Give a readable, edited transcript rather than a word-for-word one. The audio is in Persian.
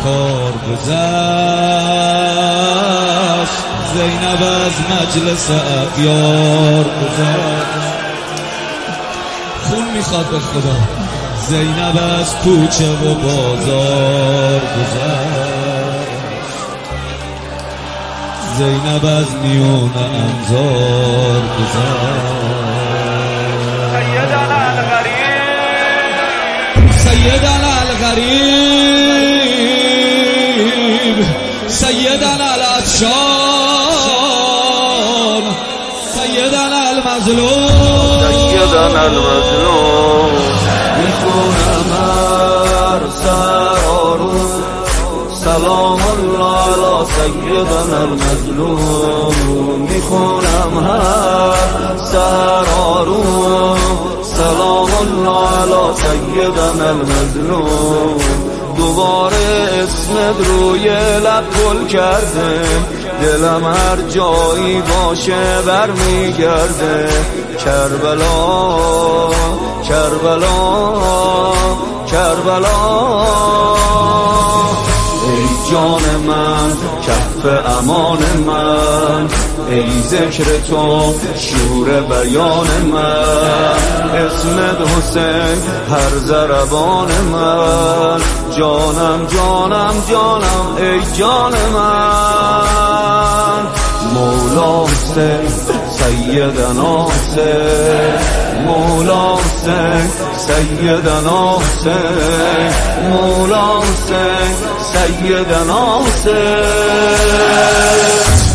کار گذشت، زینب از مجلس اغیار گذشت. خون میخواد به خدا. زینب از کوچه و بازار گذشت، زینب از میون انظار گذشت. سیدنا الغریب، سیدنا العطشان، سیدنا المظلوم، سیدنا المظلوم. میخونم هر سحر آروم سلام الله علی سیدنا المظلوم. میخونم هر سحر آروم سلام الله علی سیدنا المظلوم. دوباره اسمت روی لب گل کرده، دلم هر جایی باشه برمیگرده. کربلا کربلا کربلا. ای جان من کف امان من، ای ذکر تو شور بیان من. اسمت حسین هر ضربان من، جانم جانم جانم ای جان من. مولا حسین سیدنا حسین، مولا حسین سیدنا حسین، مولا حسین سیدنا حسین.